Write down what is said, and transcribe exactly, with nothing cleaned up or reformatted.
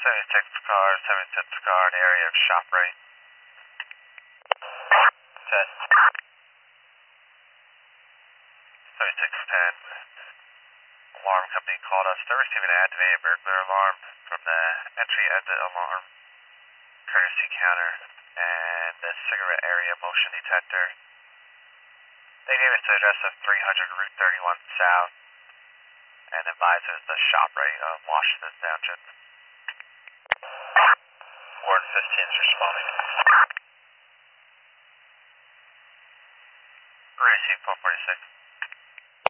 seventy-six car, seventy-six car, in the area of ShopRite. Set. seventy-six ten. Alarm company called us. They're receiving an activated burglar alarm from the entry exit alarm courtesy counter and the cigarette area motion detector. They gave us the address of three hundred Route thirty-one South and advised us the ShopRite of Washington Township. Ward fifteen is responding. Receive four forty-six.